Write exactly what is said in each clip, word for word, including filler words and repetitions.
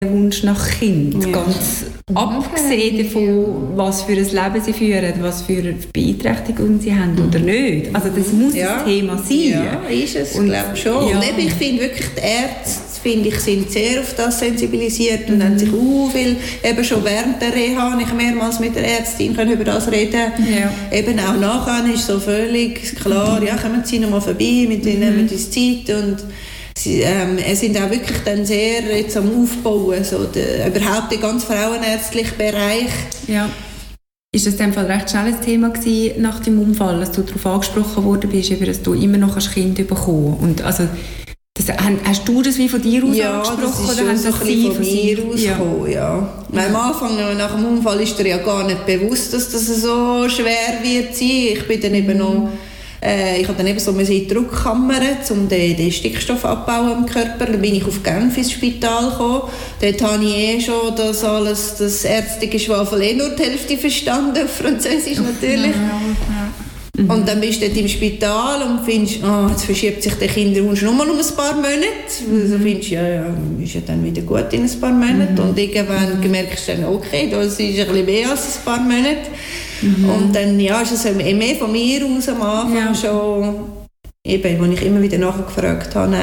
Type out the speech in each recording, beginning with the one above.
Wunsch nach Kind, Ja. ganz abgesehen davon, was für ein Leben sie führen, was für eine Beeinträchtigung sie haben oder nicht. Also das muss Ja. das Thema sein. Ja, ist es, Und- glaube schon. ja. Und eben, ich finde wirklich, die Ärzte finde ich, sind sehr auf das sensibilisiert und haben sich uh, viel, eben schon während der Reha, habe ich mehrmals mit der Ärztin können über das reden. Ja. Eben auch nachher ist so völlig klar, ja, kommen Sie noch mal vorbei, mit Ihnen nehmen wir uns Zeit und sie ähm, sind auch wirklich dann sehr jetzt am Aufbauen, so der, überhaupt der ganze frauenärztliche Bereich. Ja. Ist das in dem Fall recht schnell ein Thema gewesen, nach dem Unfall, dass du darauf angesprochen worden bist, eben, dass du immer noch ein Kind bekommen kannst? Und also, das, hast du das wie von dir aus Ja, angesprochen? das ist oder schon haben so ein das bisschen sie von mir sich- ausgekommen, ja. ja. Am Anfang, nach dem Unfall, ist dir ja gar nicht bewusst, dass das so schwer wird sein. Ich bin dann eben noch, äh, ich habe dann eben so in die Druckkammer, um den, den Stickstoffabbau im Körper. Dann bin ich auf Genf ins Spital gekommen. Dort habe ich eh schon das alles, das Ärztegeschwafel eh nur die Hälfte verstanden, auf Französisch natürlich. Ja, ja. Mhm. Und dann bist du dort im Spital und findest, oh, jetzt verschiebt sich der Kinderwunsch nur mal um ein paar Monate. Mhm. Also findest ja, ja, ist ja dann wieder gut in ein paar Monaten. Mhm. Und irgendwann merkst du dann, okay, das ist ein bisschen mehr als ein paar Monate. Mhm. Und dann ja, ist es mehr von mir aus am Anfang ja. schon, eben, wo ich immer wieder nachgefragt habe.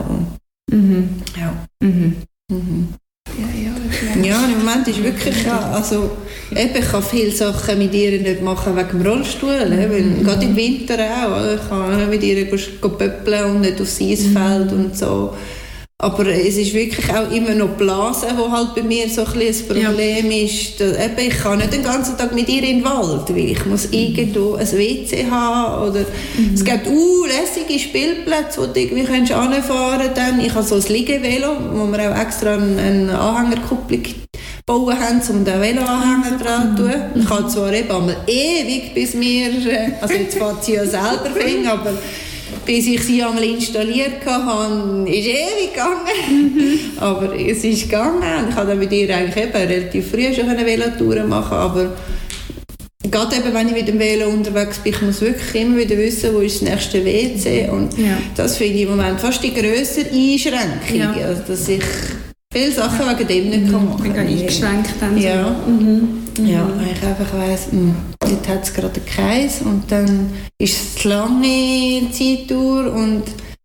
Auch. Mhm. Ja. Mhm. Mhm. Ja, ja, ja, im Moment ist wirklich, ja, also eben, ich kann viele Sachen mit ihr nicht machen wegen dem Rollstuhl, mhm. weil, gerade im Winter auch, ich kann mit ihr pöppeln und nicht aufs Eisfeld mhm. und so. Aber es ist wirklich auch immer noch Blasen, wo halt bei mir so ein bisschen ein Problem ja. ist. Dass, eben, ich kann nicht den ganzen Tag mit ihr in den Wald, weil ich muss irgendwo ein W C haben oder mhm. es gibt uh, lässige Spielplätze, wo du irgendwie hinfahren kannst. Ich habe so ein Liegevelo, wo wir auch extra eine Anhängerkupplung bauen haben, um den Veloanhänger dran zu tun. Ich habe zwar eben einmal ewig, bis wir, also jetzt fährt sie ja selber fing, aber bis ich sie einmal installiert habe, ist ewig gegangen. Mhm. Aber es ist gegangen. Ich konnte mit ihr eigentlich eben relativ früh schon eine Velotouren machen, aber gerade eben, wenn ich mit dem Velo unterwegs bin, ich muss wirklich immer wieder wissen, wo ist das nächste W C. Und ja. das finde ich im Moment fast die grössere Einschränkung, ja. also, dass ich viele Sachen wegen dem nicht machen kann. Ich bin eingeschränkt dann so. Ja, mhm. ja mhm. ich einfach weiss, jetzt hat es gerade keins und dann ist es lange Zeitdauer und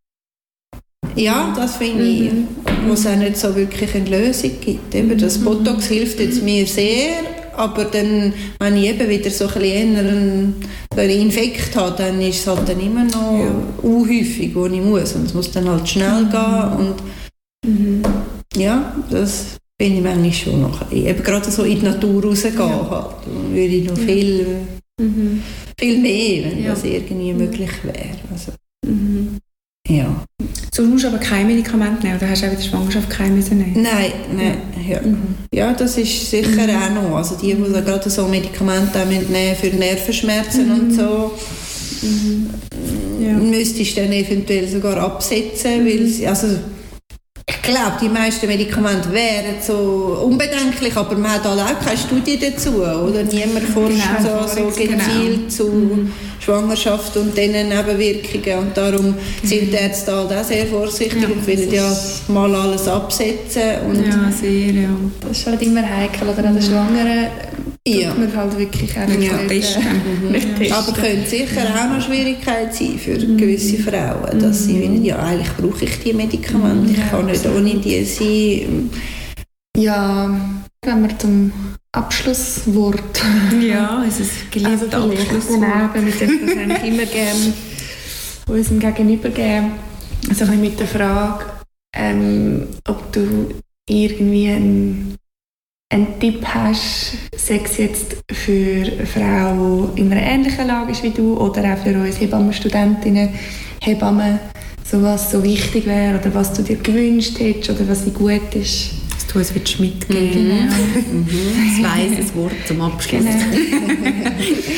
ja, das finde ich, mhm. wo es auch nicht so wirklich eine Lösung gibt. Eben, das Botox hilft jetzt mir sehr, aber dann, wenn ich eben wieder so ein bisschen einen, einen Infekt habe, dann ist es halt dann immer noch ja. unhäufig, wo ich muss und es muss dann halt schnell mhm. gehen und mhm. ja, das bin ich manchmal schon noch. Eben gerade so in die Natur rausgehen, ja. halt, würde ich noch viel, mhm. viel mehr, wenn ja. das irgendwie möglich wäre. Also, mhm. ja. So, du musst aber kein Medikament nehmen, oder hast du auch in der Schwangerschaft kein müssen nehmen? Nein, nein. Ja. Mhm. ja, das ist sicher mhm. auch noch. Also die, die gerade so Medikamente nehmen für Nervenschmerzen mhm. und so, mhm. ja. müsstest du dann eventuell sogar absetzen, mhm. weil sie, also ich glaube, die meisten Medikamente wären so unbedenklich, aber man hat halt auch keine Studie dazu, oder? Niemand forscht genau, so, so gezielt genau. zu mhm. Schwangerschaft und diesen Nebenwirkungen und darum mhm. sind die Ärzte halt auch sehr vorsichtig ja, und wollen ja mal alles absetzen. Und ja, sehr, ja. Das ist halt immer heikel, oder an der Schwangeren ja. tut man halt wirklich auch nicht, ja, nicht, testen. Äh, nicht testen. Aber könnte sicher auch noch Schwierigkeit sein für mhm. gewisse Frauen, dass sie finden, ja, eigentlich brauche ich die Medikamente, ich kann nicht ohne die sein. Ja, wenn wir zum Abschlusswort. Ja, es ist ein geliebtes also Abschlusswort. Genau, wir möchten das eigentlich immer gerne unserem Gegenüber geben. Also ein bisschen mit der Frage, ähm, ob du irgendwie einen, einen Tipp hast, sei es jetzt für eine Frau, die in einer ähnlichen Lage ist wie du, oder auch für uns Hebammenstudentinnen, Hebammen, so was so wichtig wäre, oder was du dir gewünscht hättest, oder was gut ist. Du uns willst mitgeben. Genau. Mhm. Das weises Wort zum Abschluss. Genau.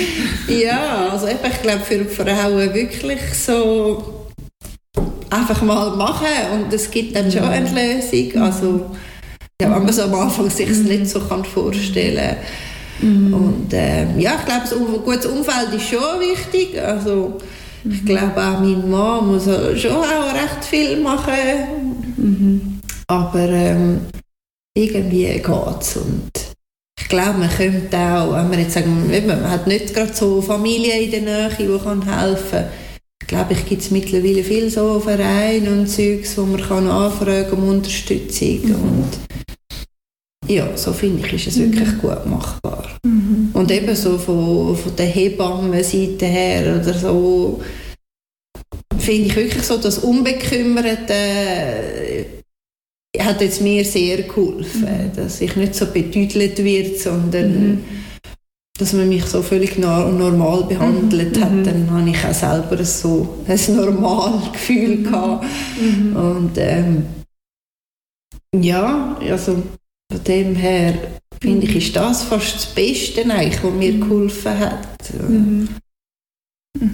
Ja, also ich glaube für Frauen wirklich so einfach mal machen und es gibt dann schon eine Lösung. Also ja, wenn man so am Anfang sich es nicht so kann vorstellen kann. Und äh, ja, ich glaube, ein gutes Umfeld ist schon wichtig. Also ich glaube auch mein Mann muss schon auch recht viel machen. Mhm. Aber ähm, irgendwie geht's. Und ich glaube, man könnte auch, wenn man jetzt sagen, man hat nicht gerade so Familie in der Nähe, die helfen kann. Ich glaube, ich gibt es mittlerweile viele so Vereine und Zeugs, wo man kann anfragen um Unterstützung. Mhm. Und ja, so finde ich, ist es wirklich mhm. gut machbar. Mhm. Und eben so von, von der Hebammenseite her oder so, finde ich wirklich so, das Unbekümmerte äh, hat jetzt mir sehr geholfen, mhm. dass ich nicht so betütelt wird, sondern mhm. dass man mich so völlig normal behandelt mhm. hat, dann habe ich auch selber so ein normales Gefühl gehabt. Mhm. Und ähm, ja, also von dem her finde ich, ist das fast das Beste eigentlich, was mir geholfen hat. Mhm. Mhm.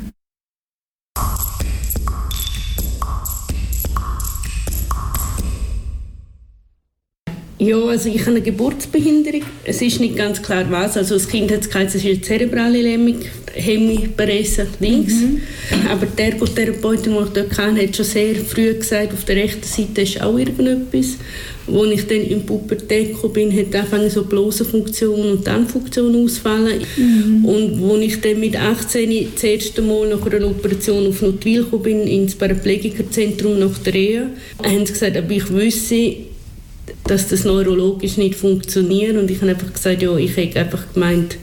Ja, also ich habe eine Geburtsbehinderung. Es ist nicht ganz klar was. Also das Kind hat es gesagt, es ist eine zerebrale Lähmung, Hemiparese links. Mhm. Aber die Ergotherapeutin, die ich dort kannte, hat schon sehr früh gesagt, auf der rechten Seite ist auch irgendetwas. Als ich dann in die Pubertät bin, hat angefangen so Blasenfunktion und Darmfunktion ausfallen. Mhm. Und als ich dann mit achtzehn das erste Mal nach einer Operation auf Notwil bin, ins Paraplegikerzentrum nach der Reha, haben sie gesagt, aber ich wüsste, dass das neurologisch nicht funktioniert. Und ich habe einfach gesagt, ja, ich hätte einfach gemeint,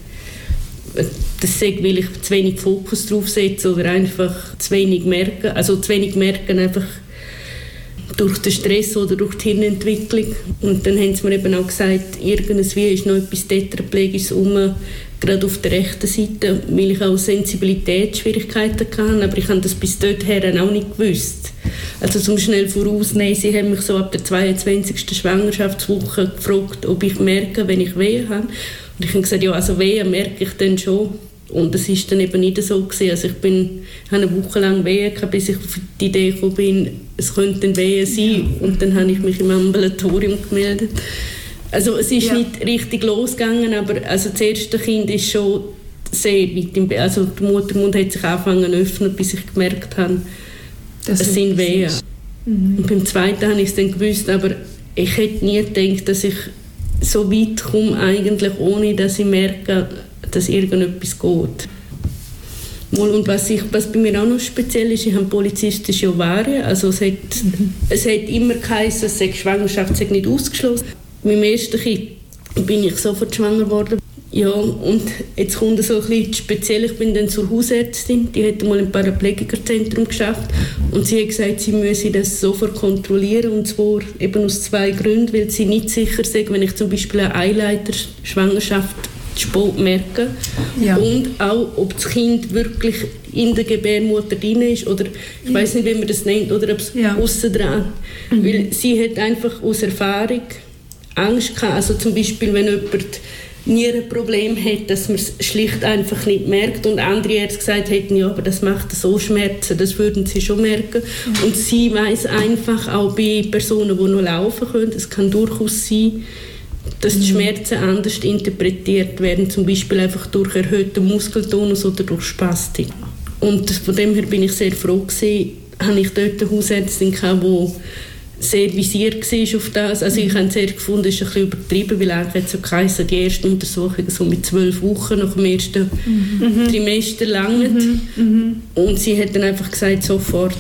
das sei, weil ich zu wenig Fokus drauf setze oder einfach zu wenig merken. Also zu wenig merken einfach durch den Stress oder durch die Hirnentwicklung. Und dann haben sie mir eben auch gesagt, irgendwie ist noch etwas Tetraplegisches rum, gerade auf der rechten Seite, weil ich auch Sensibilitätsschwierigkeiten hatte, aber ich habe das bis dorthin auch nicht gewusst. Also zum schnell vorausnehmen, sie haben mich so ab der zweiundzwanzigsten Schwangerschaftswoche gefragt, ob ich merke, wenn ich Wehen habe. Und ich habe gesagt, ja, also Wehen merke ich dann schon. Und das war dann eben nicht so gewesen. Also ich bin, habe eine Woche lang Wehen gehabt, bis ich auf die Idee gekommen bin, es könnten Wehen sein. Und dann habe ich mich im Ambulatorium gemeldet. Also es ist ja. nicht richtig losgegangen, aber also das erste Kind ist schon sehr weit im Be- Also der Muttermund hat sich angefangen zu öffnen, bis ich gemerkt habe, das es sind Wehen. Mhm. Und beim zweiten habe ich es dann gewusst, aber ich hätte nie gedacht, dass ich so weit komme, eigentlich, ohne dass ich merke, dass irgendetwas geht. Und was, ich, was bei mir auch noch speziell ist, ich habe polizistische Ovarien. Also es hat, mhm. es hat immer geheißen, dass die Schwangerschaft sei nicht ausgeschlossen. Mit dem ersten Kind bin ich sofort schwanger geworden. Ja, und jetzt kommt so ein bisschen speziell, ich bin dann zur Hausärztin, die hat mal im Paraplegikerzentrum geschafft und sie hat gesagt, sie müsse das sofort kontrollieren, und zwar eben aus zwei Gründen, weil sie nicht sicher ist, wenn ich zum Beispiel eine Eileiter-Schwangerschaft zu spät merke, ja. und auch, ob das Kind wirklich in der Gebärmutter drin ist oder ich weiß nicht, wie man das nennt, oder ob es ja. aussen dran. Mhm. Weil sie hat einfach aus Erfahrung Angst gehabt, also zum Beispiel, wenn jemand Nierenproblem hat, dass man es schlicht einfach nicht merkt, und andere Ärzte gesagt hätten, ja, aber das macht so Schmerzen, das würden sie schon merken. Mhm. Und sie weiss einfach, auch bei Personen, die noch laufen können, es kann durchaus sein, dass die Schmerzen anders interpretiert werden, zum Beispiel einfach durch erhöhten Muskeltonus oder durch Spastik. Und von dem her bin ich sehr froh gewesen, habe ich dort eine Hausärztin gehabt, die sehr visiert war auf das. Also ich habe es sehr gefunden, es ist ein bisschen übertrieben, weil eigentlich so geheißen, die erste Untersuchung so mit zwölf Wochen nach dem ersten mhm. Trimester langt. Mhm. Mhm. Und sie hat dann einfach gesagt, sofort.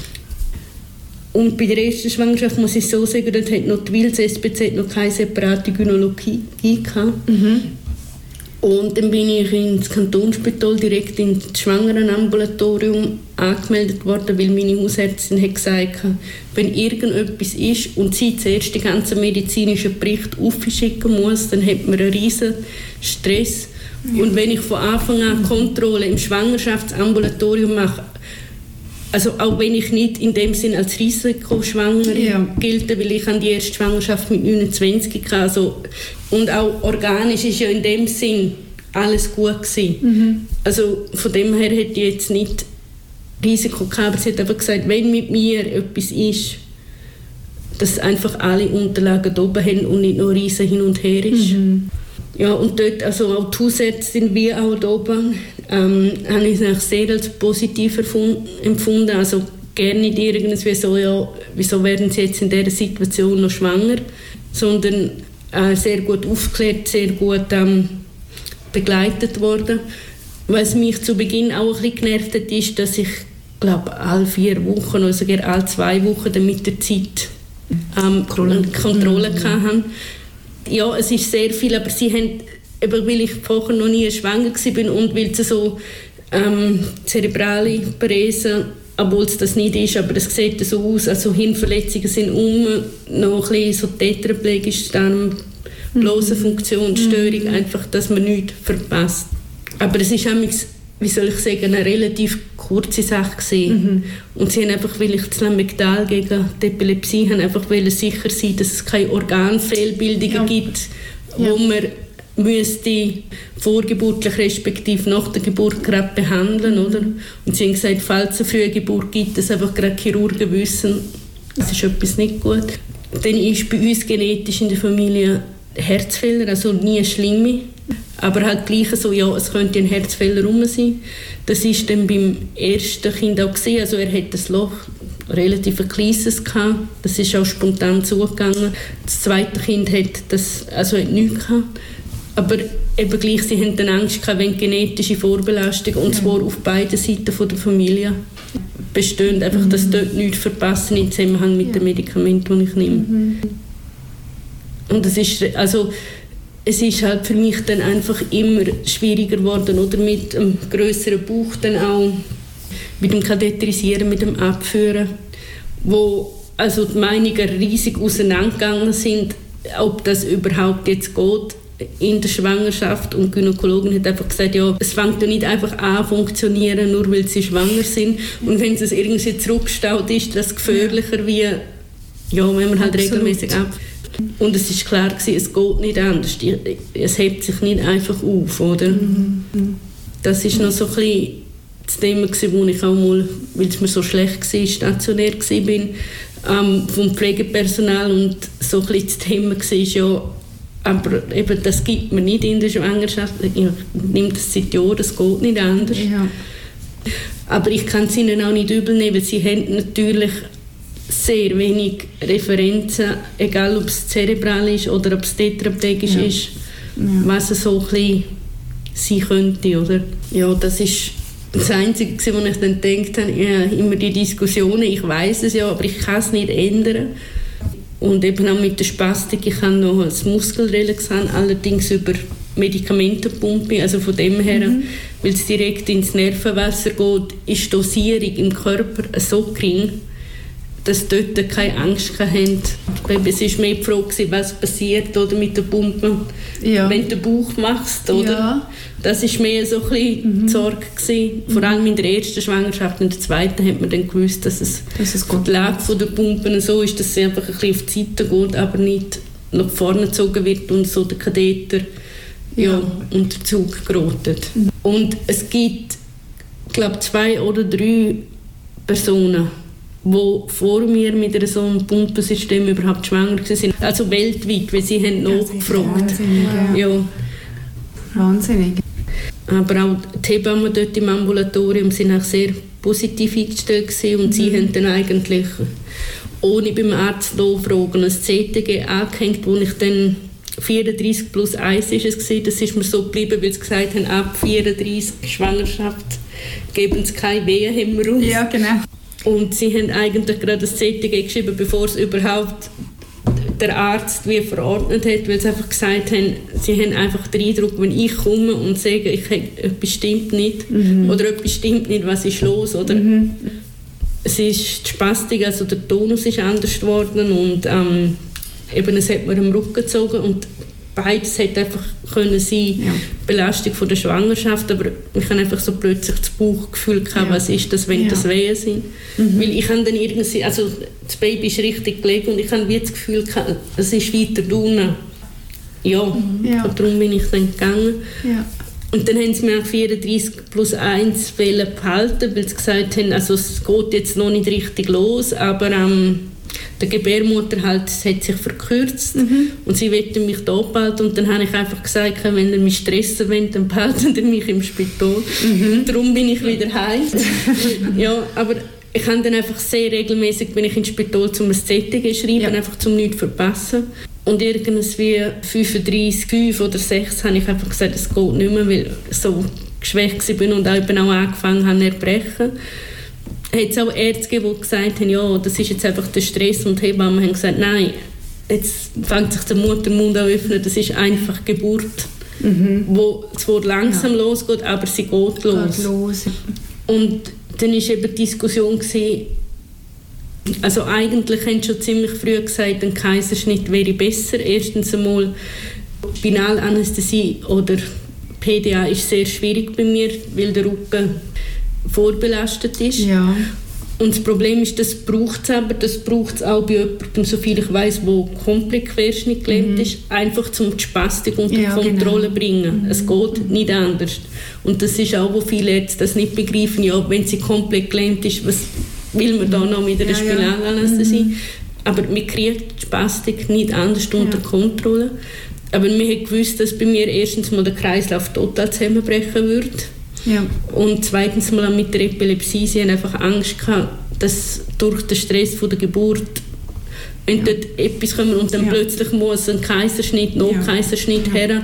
Und bei der ersten Schwangerschaft muss ich so sagen, dort hat noch die Wils S B Z noch keine separate Gynäkologie gehabt. Mhm. Und dann bin ich ins Kantonsspital direkt ins Schwangerenambulatorium angemeldet worden, weil meine Hausärztin hat gesagt, wenn irgendetwas ist und sie zuerst den ganzen medizinischen Bericht aufschicken muss, dann hat man einen riesen Stress. Ja. Und wenn ich von Anfang an Kontrolle im Schwangerschaftsambulatorium mache, also auch wenn ich nicht in dem Sinn als Risikoschwangere ja. gelte, weil ich an die erste Schwangerschaft mit neunundzwanzig hatte. Also, und auch organisch ist ja in dem Sinn alles gut gewesen. Mhm. Also von dem her hätte ich jetzt nicht Risiko gehabt, aber sie hat einfach gesagt, wenn mit mir etwas ist, dass einfach alle Unterlagen da oben haben und nicht nur riesen hin und her ist. Mhm. Ja, und dort, also auch die Hausärztin wie auch da oben, ähm, habe ich es sehr als positiv empfunden. Also gerne nicht irgendwie so, ja, wieso werden sie jetzt in dieser Situation noch schwanger, sondern äh, sehr gut aufgeklärt, sehr gut ähm, begleitet worden. Was mich zu Beginn auch ein bisschen genervt hat, ist, dass ich glaube alle vier Wochen oder sogar alle zwei Wochen dann mit der Zeit ähm, Kontrolle, Kontrolle mhm. hatte. Ja, es ist sehr viel, aber sie haben, eben weil ich vorher noch nie schwanger war und weil sie so ähm, zerebrale Parese, obwohl es das nicht ist, aber es sieht so aus, also Hirnverletzungen sind um, noch ein bisschen so tetraplegisch, dann bloße Funktionsstörung, mhm. einfach, dass man nichts verpasst. Aber es ist amigs, wie soll ich sagen, eine relativ kurze Sache gewesen. Mhm. Und sie haben einfach, weil ich das Lamictal gegen die Epilepsie haben, einfach sicher sein, dass es keine Organfehlbildungen ja. gibt, wo ja. man müsste vorgeburtlich respektive nach der Geburt gerade behandeln, mhm. oder? Und sie haben gesagt, falls es eine frühe Geburt gibt, dass einfach gerade Chirurgen wissen, das ist etwas nicht gut. Dann ist bei uns genetisch in der Familie Herzfehler, also nie schlimme, aber halt gleich so, ja, es könnte ein Herzfehler rum sein. Das ist dann beim ersten Kind auch gesehen, also er hat das Loch relativ ein kleines gehabt, das ist auch spontan zugegangen. Das zweite Kind hat das, also hat nichts gehabt. Aber eben gleich, sie haben dann Angst gehabt, wenn genetische Vorbelastung, und zwar auf beiden Seiten der Familie bestehen, einfach, dass dort nichts verpassen im Zusammenhang mit ja. den Medikamenten, die ich nehme. Mhm. Und es ist, also, es ist halt für mich dann einfach immer schwieriger geworden, oder mit einem grösseren Bauch dann auch, mit dem Katheterisieren, mit dem Abführen, wo also die Meinungen riesig auseinandergegangen sind, ob das überhaupt jetzt geht in der Schwangerschaft, und die Gynäkologin hat einfach gesagt, ja, es fängt ja nicht einfach an funktionieren, nur weil sie schwanger sind, und wenn es irgendwie zurückgestaut ist, das gefährlicher wie, ja, wenn man halt Absolut. regelmäßig ab. Und es ist klar gewesen, es geht nicht anders, es hebt sich nicht einfach auf, oder? Mhm. Das ist noch so ein bisschen das Thema gewesen, wo ich auch mal, weil es mir so schlecht war, stationär war, ähm, vom Pflegepersonal, und so ein bisschen das Thema war, ja, aber eben, das gibt man nicht in der Schwangerschaft. Ich nehme das seit Jahren, das geht nicht anders. Ja. Aber ich kann es ihnen auch nicht übel nehmen, weil sie haben natürlich sehr wenig Referenzen, egal ob es zerebral ist oder ob es tetraplegisch ja. ist, ja. was es so ein bisschen sein könnte. Oder? Ja, das ist das Einzige, was ich dann gedacht habe, ja, immer die Diskussionen, ich weiß es ja, aber ich kann es nicht ändern. Und eben auch mit der Spastik, ich habe noch ein Muskelrelaxan, allerdings über Medikamentenpumpe, also von dem her, mhm. weil es direkt ins Nervenwasser geht, ist die Dosierung im Körper so gering, dass dort keine Angst haben. Es war mehr die Frage, was passiert oder mit der Pumpe, ja. wenn du den Bauch machst. Oder? Ja. Das war mehr so ein bisschen mhm. die Sorge gewesen. Vor allem in der ersten Schwangerschaft. In der zweiten hat man dann gewusst, dass es, das ist die Lage von der Pumpe so ist, dass sie einfach ein bisschen auf die Seite geht, aber nicht nach vorne gezogen wird und so der Katheter ja. ja, unter Zug gerottet. Mhm. Und es gibt, ich glaube, zwei oder drei Personen, die vor mir mit so einem Pumpensystem überhaupt schwanger waren. Also weltweit, weil sie haben nachgefragt. Wahnsinnig, ja. ja. Wahnsinnig. Aber auch die Hebammen dort im Ambulatorium waren auch sehr positiv eingestellt gewesen, und mhm. sie haben dann eigentlich, ohne beim Arzt nachfragen, ein C T G angehängt, wo ich dann vierunddreißig plus eins ist es gewesen. Das ist mir so geblieben, weil sie gesagt haben, ab vierunddreißig Schwangerschaft geben sie keine Wehen mehr aus. Ja, genau. Und sie haben eigentlich gerade das C T G geschrieben, bevor es überhaupt der Arzt wie verordnet hat, weil sie einfach gesagt haben, sie haben einfach den Eindruck, wenn ich komme und sage, ich habe etwas stimmt nicht, mhm. oder etwas stimmt nicht, was ist los, oder? Mhm. Es ist die Spastik, also der Tonus ist anders geworden, und ähm, eben, es hat mir am Rücken gezogen, und beides hätte einfach können sein, ja. Belastung von der Schwangerschaft, aber ich habe einfach so plötzlich das Bauchgefühl gehabt, ja. was ist das, wenn ja. das Wehen sind. Mhm. Weil ich habe dann irgendwie, also das Baby ist richtig gelegen und ich habe wie das Gefühl gehabt, es ist weiter unten. Ja, mhm. ja. Und darum bin ich dann gegangen. Ja. Und dann haben sie mir auch vierunddreißig plus eins behalten, weil sie gesagt haben, also es geht jetzt noch nicht richtig los, aber ähm, der Gebärmutter halt, es hat sich verkürzt, mhm. und sie wollten mich da behalten, und dann habe ich einfach gesagt, wenn ihr mich stressen wollt, dann behalten ihr mich im Spital. Mhm. Darum bin ich wieder heim. Ja, aber ich habe dann einfach sehr regelmäßig bin ich ins Spital, um ein Z T G zu schreiben, ja. einfach zum nichts zu verpassen. Und irgendwie fünfunddreissig, fünf oder sechs habe ich einfach gesagt, es geht nicht mehr, weil ich so geschwächt bin und auch, eben auch angefangen habe zu erbrechen. Hat es auch Ärzte gegeben, die gesagt haben, ja, das ist jetzt einfach der Stress, und die Hebammen haben gesagt, nein, jetzt fängt sich der Muttermund an zu öffnen, das ist einfach Geburt, mhm. wo zwar langsam ja. losgeht, aber sie geht los. Geht los. Und dann war eben die Diskussion gewesen, also eigentlich haben sie schon ziemlich früh gesagt, ein Kaiserschnitt wäre besser. Erstens einmal Spinalanästhesie oder P D A ist sehr schwierig bei mir, weil der Rücken vorbelastet ist. Ja. Und das Problem ist, das braucht es aber, das braucht es auch bei jemandem, soviel ich weiss, der komplett querschnittgelähmt mhm. ist, einfach um die Spastik unter ja, Kontrolle zu genau. bringen. Mhm. Es geht nicht anders. Und das ist auch, wo viele Ärzte das nicht begreifen, ja, wenn sie komplett gelähmt ist, was will man da noch mit einer ja, Spinalanästhesie? Ja. Mhm. Aber man kriegt die Spastik nicht anders ja. unter Kontrolle. Aber wir haben gewusst, dass bei mir erstens mal der Kreislauf total zusammenbrechen würde. Ja. Und zweitens mal mit der Epilepsie, sie haben einfach Angst gehabt, dass durch den Stress von der Geburt, wenn ja. dort etwas kommt und dann ja. plötzlich muss ein Kaiserschnitt, Notkaiserschnitt ja. her.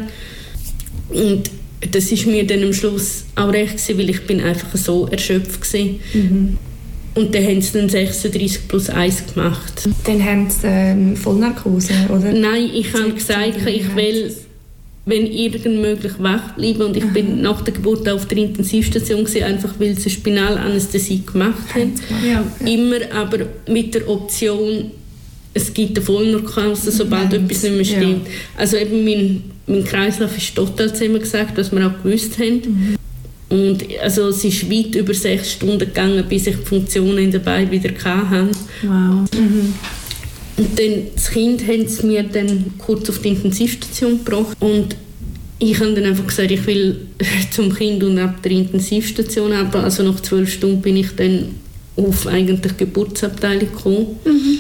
Und das ist mir dann am Schluss auch recht gewesen, weil ich bin einfach so erschöpft war. Mhm. Und dann haben sie dann sechsunddreissig plus eins gemacht. Dann haben sie ähm, Vollnarkose, oder? Nein, ich habe gesagt, ich will, wenn irgend möglich, wach bleiben. Und ich Aha. bin nach der Geburt auf der Intensivstation gewesen, einfach weil sie Spinalanästhesie gemacht haben. Ja. Immer aber mit der Option, es gibt eine Vollnarkose, sobald ja. etwas nicht mehr stimmt. Ja. Also eben mein, mein Kreislauf ist total zusammengesagt, was wir auch gewusst haben. Mhm. Und also es ist weit über sechs Stunden gegangen, bis ich die Funktionen in den Beinen wieder hatte. Wow. Mhm. Und dann, das Kind haben sie mir dann kurz auf die Intensivstation gebracht. Und ich habe dann einfach gesagt, ich will zum Kind und ab der Intensivstation. Aber also nach zwölf Stunden bin ich dann auf eigentlich die Geburtsabteilung gekommen. Mhm.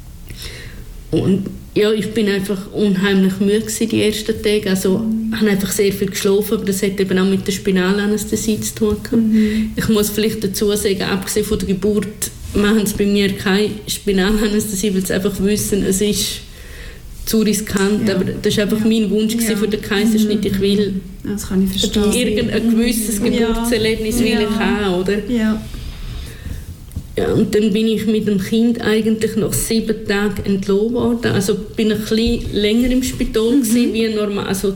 Und ja, ich bin einfach unheimlich müde die ersten Tage. Also mhm. habe einfach sehr viel geschlafen, aber das hat eben auch mit der Spinalanästhesie zu tun. Mhm. Ich muss vielleicht dazu sagen, abgesehen von der Geburt machen sie bei mir keine Spinalanästhesie, weil sie einfach wissen, es ist zu riskant. Ja. Aber das war einfach ja. mein Wunsch ja. für den Kaiserschnitt. Ich will das kann ich verstehen. Irgendein gewisses ja. Geburtserlebnis ja. will ich haben, oder? Ja. Ja, und dann bin ich mit dem Kind eigentlich nach sieben Tagen entlassen worden. Also bin ein bisschen länger im Spital mhm. gewesen, wie normal. Also,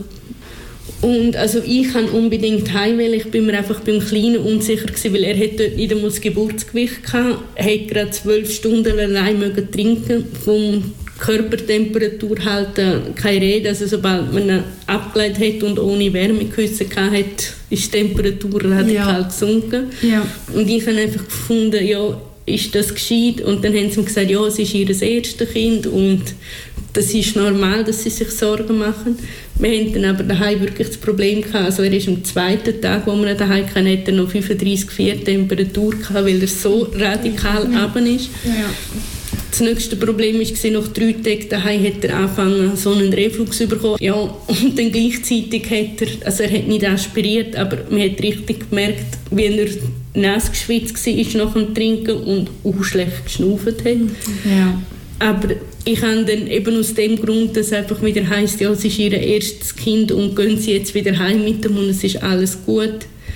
und also ich kann unbedingt heim, weil ich bin mir einfach beim Kleinen unsicher gewesen, weil er hat dort nicht einmal das Geburtsgewicht gehabt. Er hat gerade zwölf Stunden allein mögen trinken. Vom Körpertemperatur halt äh, keine Rede. Also sobald man ihn abgeleitet hat und ohne Wärmeküsse hatte, ist die Temperatur radikal ja. gesunken. Ja. Und ich habe einfach gefunden, ja, ist das gescheit? Und dann haben sie mir gesagt, ja, es ist ihr erstes Kind und das ist normal, dass sie sich Sorgen machen. Wir hatten dann aber daheim wirklich das Problem gehabt. Also er ist am zweiten Tag, wo wir daheim hatten, hat er noch fünfunddreissig Komma vier Temperatur gehabt, weil er so radikal ja. runter ist. Ja. Das nächste Problem war, nach drei Tagen daheim hat er angefangen, so einen Reflux zu bekommen. Ja, und dann gleichzeitig hat er, also er hat nicht aspiriert, aber man hat richtig gemerkt, wie er nass geschwitzt war nach dem Trinken und auch schlecht geschnauft hat. Ja. Aber ich habe dann eben aus dem Grund, dass es einfach wieder heisst, ja, es ist ihr erstes Kind und gehen sie jetzt wieder heim mit ihm und es ist alles gut.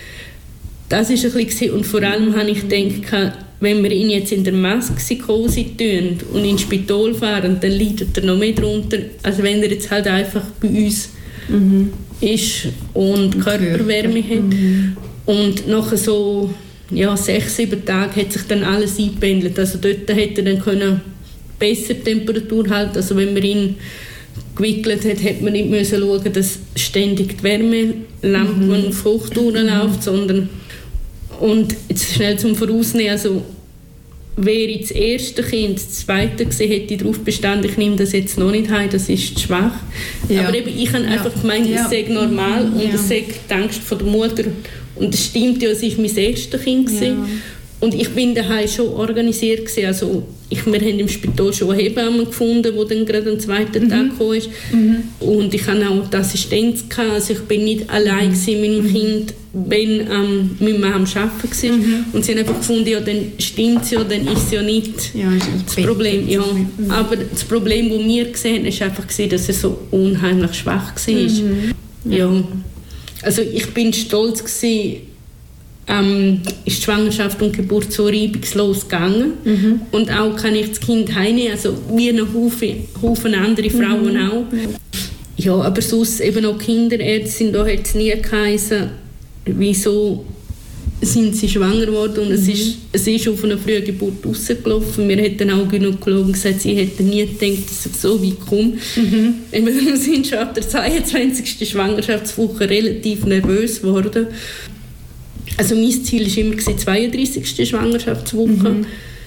Das war ein bisschen, und vor allem habe ich gedacht, wenn wir ihn jetzt in der Maskenpsychose tun und ins Spital fahren, dann leidet er noch mehr darunter, als wenn er jetzt halt einfach bei uns mhm. ist und Körperwärme hat. Mhm. Und nach so ja, sechs, sieben Tagen hat sich dann alles eingependelt. Also dort hätte er dann können besser Temperatur halten. Also wenn man ihn gewickelt hat, hätte man nicht müssen schauen, dass ständig die Wärmelampe mhm. auf Hochtouren läuft, sondern und jetzt schnell zum Vorausnehmen, also wäre das erste Kind, das zweite gesehen, hätte ich darauf bestanden, ich nehme das jetzt noch nicht heim, das ist zu schwach. Ja. Aber eben, ich habe ja. einfach gemeint, es ja. sei normal und ja. es sei die Angst von der Mutter. Und es stimmt ja, es war mein erstes Kind. Ja. Und ich bin daheim schon organisiert gewesen. Also ich, wir haben im Spital schon eine Hebamme gefunden, die dann gerade am zweiten mhm. Tag gekommen ist. Mhm. Und ich hatte auch die Assistenz gehabt. Also ich bin nicht allein mhm. mit meinem Kind, wenn ähm, meine Mama am Arbeiten war. Mhm. Und sie haben einfach gefunden, ja, dann stimmt es ja, dann ist es ja nicht ja, das Problem. Ja. Mhm. Aber das Problem, das wir gesehen haben, war einfach, dass er so unheimlich schwach war. Mhm. Ja. Also ich bin stolz gewesen, Ähm, ist die Schwangerschaft und die Geburt so reibungslos gegangen. Mhm. Und auch kann ich das Kind heimnehmen, also wie ein Haufen, Haufen andere Frauen mhm. auch. Ja, aber sonst eben auch Kinderärzte, da hat es nie geheißen, wieso sind sie schwanger geworden. Und mhm. es, ist, es ist auf eine frühe Geburt rausgelaufen. Wir hätten auch Gynäkologen gesagt, sie hätten nie gedacht, dass es so weit kommt. Mhm. Wir sind schon ab der zweiundzwanzigsten Schwangerschaftswoche relativ nervös geworden. Also mein Ziel war immer die zweiunddreißigste Schwangerschaftswoche. Mhm.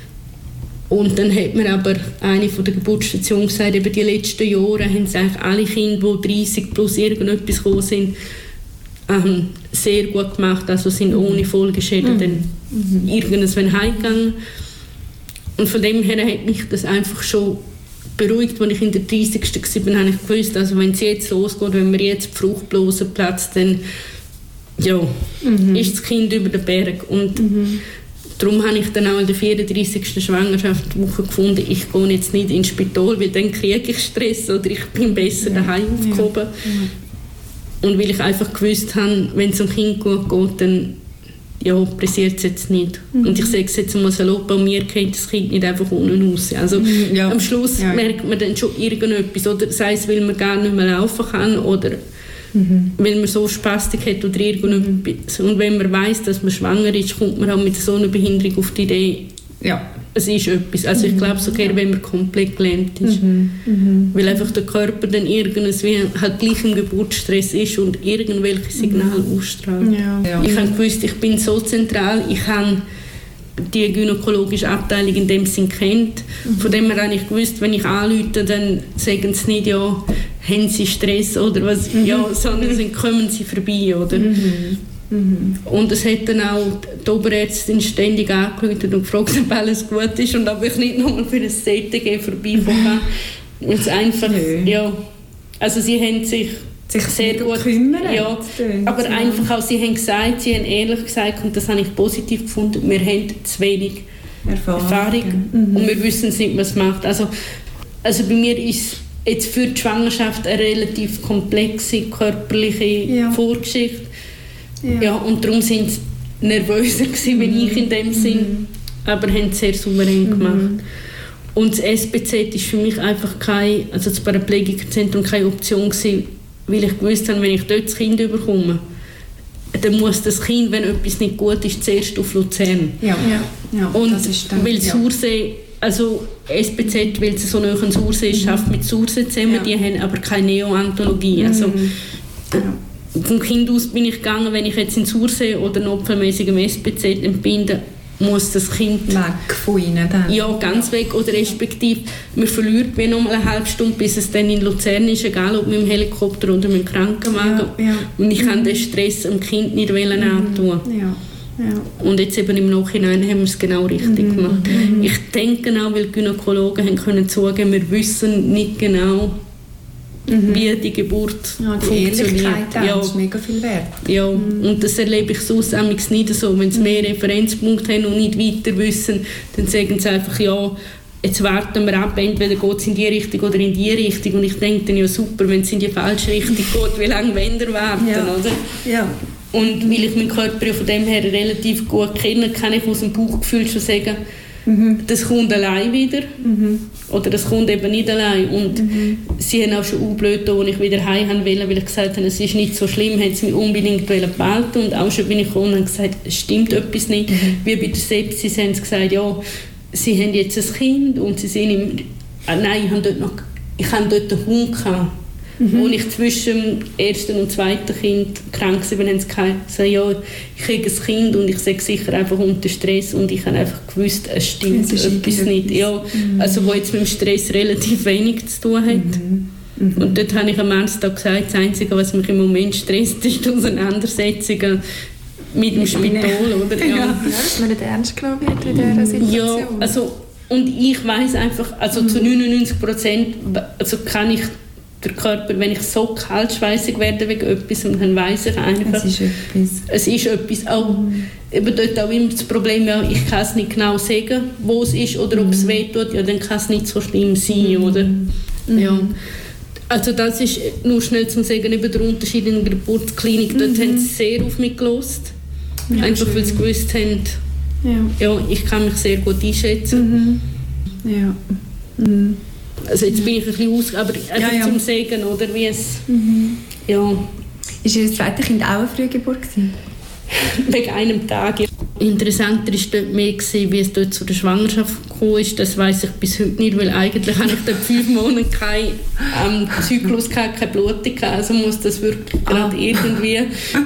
Und dann hat mir aber eine von der Geburtsstation gesagt, eben die letzten Jahre haben sie eigentlich alle Kinder, die dreißig plus irgendetwas gekommen sind, ähm, sehr gut gemacht. Also sind ohne Folgeschäden mhm. dann mhm. irgendwann heimgegangen. Und von dem her hat mich das einfach schon beruhigt, als ich in der dreißigsten war, habe ich gewusst, also wenn es jetzt losgeht, wenn wir jetzt die Fruchtblase platzt, dann ja, mhm. ist das Kind über den Berg. Und mhm. darum habe ich dann auch in der vierunddreißigsten Schwangerschaftswoche gefunden, ich gehe jetzt nicht ins Spital, weil dann kriege ich Stress oder ich bin besser ja. daheim aufgehoben. Ja. Ja. Und weil ich einfach gewusst habe, wenn es um Kind gut geht, dann ja, pressiert es jetzt nicht. Mhm. Und ich sage es jetzt mal salopp, bei mir geht das Kind nicht einfach unten raus. Also ja. am Schluss ja. merkt man dann schon irgendetwas, oder sei es, weil man gar nicht mehr laufen kann oder Mhm. weil man so Spastik hat oder irgendetwas. Und wenn man weiss, dass man schwanger ist, kommt man auch mit so einer Behinderung auf die Idee, ja. es ist etwas. Also ich glaube sogar, wenn man komplett gelähmt ist. Mhm. Mhm. Weil einfach der Körper dann irgendwas wie halt gleich im Geburtsstress ist und irgendwelche Signale mhm. ausstrahlt. Ja. Ja. Ich habe gewusst, ich bin so zentral, ich habe die gynäkologische Abteilung in dem Sinn kennt. Mhm. Von dem her habe ich gewusst, wenn ich anrufe, dann sagen sie nicht, ja, haben sie Stress oder was, mhm. ja, sondern dann kommen sie vorbei, oder? Mhm. Mhm. Und es hat dann auch die Oberärztin ständig angerufen und gefragt, ob alles gut ist und ob ich nicht nochmal für ein C T G vorbeikommen kann. Und es einfach, Nö. ja, also sie haben sich sich sehr gut kümmern. Ja, aber ja. einfach auch, sie haben gesagt, sie haben ehrlich gesagt, und das habe ich positiv gefunden, wir haben zu wenig Erfahrung, Erfahrung mhm. und wir wissen nicht, was es macht. Also, also bei mir ist jetzt für die Schwangerschaft eine relativ komplexe körperliche ja. Vorgeschichte. Ja. Ja, und darum sind sie nervöser gewesen, wie mhm. ich in dem Sinn, mhm. aber haben es sehr souverän gemacht. Mhm. Und das S B Z ist für mich einfach kein, also das Paraplegikerzentrum keine Option gewesen, weil ich gewusst habe, wenn ich dort das Kind bekomme, dann muss das Kind, wenn etwas nicht gut ist, zuerst auf Luzern. Ja. Ja. Ja, und das ist dann, weil ja. Sursee, also S B Z, weil es so nah an Sursee ist, mhm. schafft mit Sursee zusammen, ja. die haben aber keine Neoantologie. Mhm. Also, ja. vom Kind aus bin ich gegangen, wenn ich jetzt in Sursee oder notfallmäßig im S B Z entbinde, muss das Kind weg von ihnen dann. Ja, ganz weg. Oder respektive, man verliert wie noch mal eine halbe Stunde, bis es dann in Luzern ist, egal ob mit dem Helikopter oder mit dem Krankenwagen. Ja, ja. Und ich mhm. kann den Stress dem Kind nicht mhm. antun. Ja. Ja. Und jetzt eben im Nachhinein haben wir es genau richtig mhm. gemacht. Mhm. Ich denke auch, weil die Gynäkologen haben können zugeben, wir wissen nicht genau, Mhm. wie die Geburt ja, die funktioniert. Ja, ist mega viel wert. Ja, mhm. und das erlebe ich sonst nicht so. Wenn sie mehr Referenzpunkte haben und nicht weiter wissen, dann sagen sie einfach, ja, jetzt warten wir ab, entweder geht es in die Richtung oder in die Richtung. Und ich denke dann, ja super, wenn es in die falsche Richtung geht, wie lange wollen wir warten, ja. oder? Ja. Und weil ich meinen Körper von dem her relativ gut kenne, kann ich aus dem Bauchgefühl schon sagen, mhm. das kommt allein wieder. Mhm. Oder das kommt eben nicht allein. Und mhm. sie haben auch schon unblöd, als ich wieder heim wollte, weil ich gesagt habe, es ist nicht so schlimm, haben sie mich unbedingt behalten. Und auch schon bin ich gekommen und gesagt, es stimmt etwas nicht. Mhm. Wie bei der Sepsis haben sie gesagt, ja, sie haben jetzt ein Kind und sie sind im... Ah, nein, ich habe dort noch... Ich hatte dort einen Hund gehabt. Mhm. Als ich zwischen dem ersten und zweiten Kind krank war, haben sie gesagt, ja, ich kriege ein Kind und ich sage sicher einfach unter Stress. Und ich habe einfach gewusst, es stimmt es etwas nicht. Ja, mhm. Also wo jetzt mit dem Stress relativ wenig zu tun hat. Mhm. Mhm. Und dort habe ich am Ende gesagt, das Einzige, was mich im Moment stresst, ist die Auseinandersetzungen mit dem Spital, oder? Ja, ja, dass man nicht ernst genommen wird in dieser Situation. Ja, also, und ich weiss einfach, also mhm. zu neunundneunzig Prozent also kann ich den Körper, wenn ich so kaltschweissig werde wegen etwas, dann weiss ich einfach, es ist etwas. Es ist etwas. Auch, mhm. eben dort auch immer das Problem, ja, ich kann es nicht genau sagen, wo es ist oder ob es weh tut, ja, dann kann es nicht so schlimm sein, mhm. oder? Mhm. Ja. Also das ist nur schnell zum Sagen, eben der Unterschied in der Geburtsklinik, dort mhm. haben sie sehr auf mich gehört, ja, einfach schön. Weil sie gewusst haben, ja. ja, ich kann mich sehr gut einschätzen. Mhm. Ja. Mhm. Also jetzt bin ich ein bisschen aus, aber einfach ja, ja. zum Sagen, oder wie es, mhm. ja. Ist Ihr zweites Kind auch eine Frühgeburt gewesen? Wegen einem Tag. Interessanter war dort mehr, gewesen, wie es dort zu der Schwangerschaft gekommen ist. Das weiss ich bis heute nicht, weil eigentlich habe ich dort fünf Monate keinen ähm, Zyklus gehabt, keine Blutung gehabt. Also muss das wirklich ah. gerade irgendwie...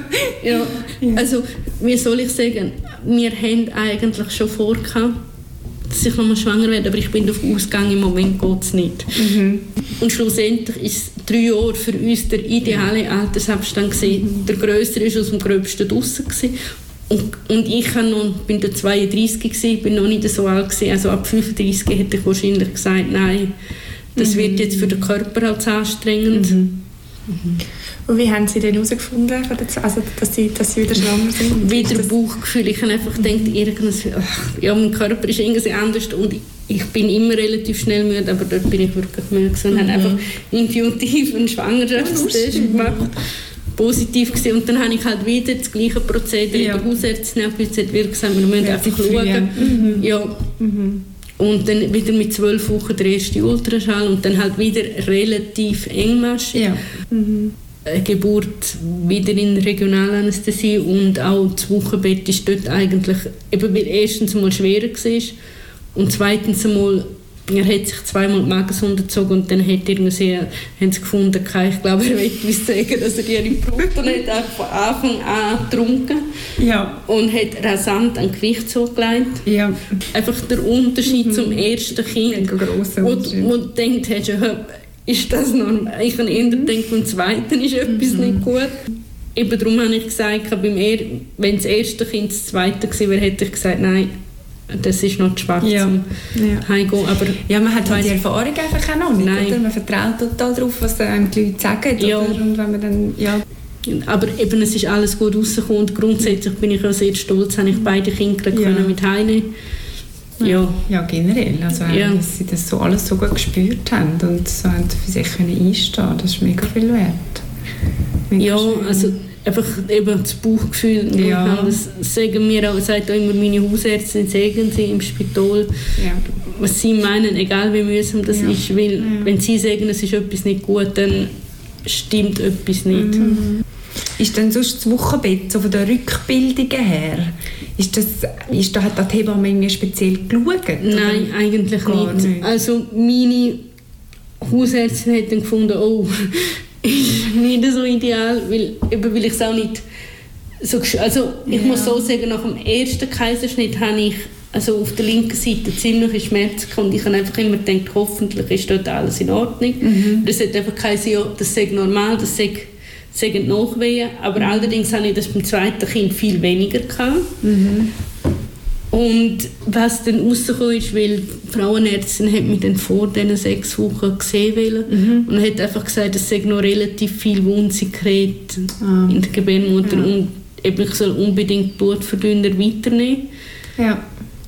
Ja, also, wie soll ich sagen, wir haben eigentlich schon vor gehabt, dass ich nochmal schwanger werde, aber ich bin davon ausgegangen, im Moment geht es nicht. Mhm. Und schlussendlich ist drei Jahre für uns der ideale Altersabstand gewesen. Mhm. Der Grössere war aus dem Gröbsten draussen gewesen. Und, und ich noch, bin da zweiunddreissig gewesen, bin noch nicht so alt gewesen. Also ab fünfunddreissig hätte ich wahrscheinlich gesagt, nein, das mhm. wird jetzt für den Körper als anstrengend. Mhm. Mhm. Und wie haben Sie denn herausgefunden, also, dass, Sie, dass Sie wieder schwanger sind? Wieder Bauchgefühl. Ich habe einfach gedacht, irgendwas, ach, ja, mein Körper ist irgendwie anders und ich bin immer relativ schnell müde, aber dort bin ich wirklich müde und mhm. habe einfach intuitiv einen Schwangerschaftstest ja, gemacht. Positiv gewesen. Und dann habe ich halt wieder das gleiche Prozedere ja. bei der Hausärztin abgesetzt, wir gesagt, wir müssen ja, einfach schauen. Mhm. Ja. Mhm. Und dann wieder mit zwölf Wochen der erste Ultraschall und dann halt wieder relativ engmaschig. Ja. Mhm. Geburt wieder in Regionalanästhesie und auch das Wochenbett ist dort eigentlich, eben weil erstens einmal schwerer war und zweitens einmal, er hat sich zweimal die Magensäure gezogen und dann hat irgendwie, haben sie gefunden, ich glaube, er wollte uns sagen, dass er ihre Brut nicht von Anfang an getrunken ja. und hat rasant an Gewicht zugelegt. Ja. Einfach der Unterschied mhm. zum ersten Kind, wo du denkt, hast, ist das normal? Ich habe eher gedacht, beim zweiten ist etwas mhm. nicht gut. Eben darum habe ich gesagt, beim er- wenn das erste Kind das zweite gewesen wäre, hätte ich gesagt, nein, das ist noch zu schwach ja. zum ja. Heimgehen. Aber ja, man hat halt die Erfahrung einfach auch noch nicht. Nein. Oder? Man vertraut total darauf, was einem die Leute sagen. Ja. Oder? Und wenn man dann, ja. Aber eben, es ist alles gut rausgekommen und grundsätzlich bin ich auch sehr stolz, dass ich beide Kinder ja. mit heimnehmen. Ja. ja, generell. Also, ja. dass sie das so alles so gut gespürt haben und so haben für sich können einstehen, das ist mega viel wert. Mega ja, schön. also einfach eben das Bauchgefühl. Ja. Das sagen mir auch, sagt auch immer meine Hausärztin, sagen sie im Spital, ja. was sie meinen, egal wie mühsam das ja. ist. Weil, ja. wenn sie sagen, es ist etwas nicht gut, dann stimmt etwas nicht. Mhm. Ist denn sonst das Wochenbett, so von den Rückbildungen her, ist das, ist da, hat die Hebamme irgendwie speziell geschaut? Nein, eigentlich nicht. nicht. Also meine Hausärztin hat dann gefunden, oh, ist nicht so ideal, weil, eben, weil ich es auch nicht so... Also ich ja. muss so sagen, nach dem ersten Kaiserschnitt habe ich also auf der linken Seite ziemlich Schmerzen und ich habe einfach immer gedacht, hoffentlich ist dort alles in Ordnung. Mhm. Das hat einfach geheißen, ja, das sei normal, das sei sagen Nachwehen, aber mhm. allerdings hatte ich das beim zweiten Kind viel weniger gehabt. Mhm. Und was dann rausgekommen ist, weil die Frauenärztin hat mich dann vor diesen sechs Wochen gesehen mhm. und hat einfach gesagt, es sei noch relativ viel Wundsekret ah. in der Gebärmutter ja. und eben, ich soll unbedingt Blutverdünner weiternehmen. Ja.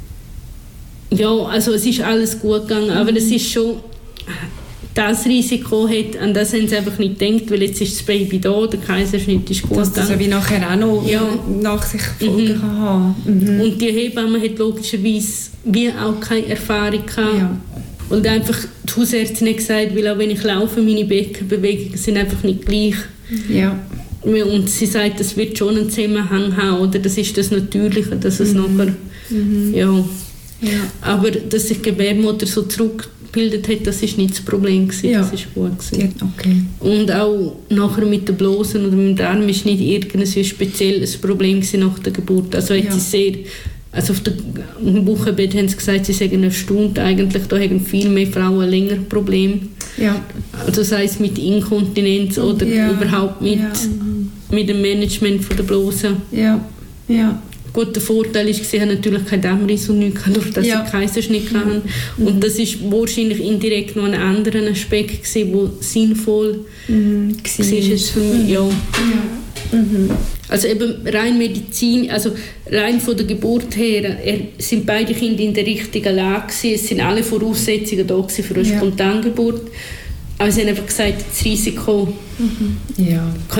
Ja, also es ist alles gut gegangen, mhm. aber es ist schon... Das Risiko hat, an das haben sie einfach nicht gedacht, weil jetzt ist das Baby da, der Kaiserschnitt ist gut. Dass das ja wie nachher auch noch ja. nach sich Folgen mhm. kann haben. Mhm. Und die Hebamme hat logischerweise wie auch keine Erfahrung gehabt. Ja. Und einfach die Hausärztin hat gesagt, weil auch wenn ich laufe, meine Beckenbewegungen sind einfach nicht gleich. Ja. Und sie sagt, das wird schon einen Zusammenhang haben, oder das ist das Natürliche, dass es mhm. nachher... Mhm. Ja. Ja. Aber dass sich die Gebärmutter so zurückgebildet hat, das war nicht das Problem gewesen. Ja. Das ist gut gewesen. Okay. Und auch nachher mit den Blosen oder mit dem Darm war nicht irgendein spezielles Problem nach der Geburt. Also, ja. sie sehr, also auf dem Wochenbett haben sie gesagt, sie sagen eine Stunde eigentlich, da haben viel mehr Frauen länger Probleme. Ja. Also sei es mit Inkontinenz oder ja. überhaupt mit, ja. mit dem Management von der Blosen. Ja. Ja. Gut, der Vorteil war, sie haben natürlich keinen Dammriss und nichts, durch das Ja. sie Kaiserschnitt hatten. Mhm. Und das war wahrscheinlich indirekt noch ein anderer Aspekt, der sinnvoll Mhm. war jetzt für mich. Ja. Ja. Mhm. Also eben rein Medizin, also rein von der Geburt her, er, sind beide Kinder in der richtigen Lage gewesen. Es sind alle Voraussetzungen da gewesen für eine Ja. Spontangeburt. Aber sie haben einfach gesagt, das Risiko Mhm. Ja.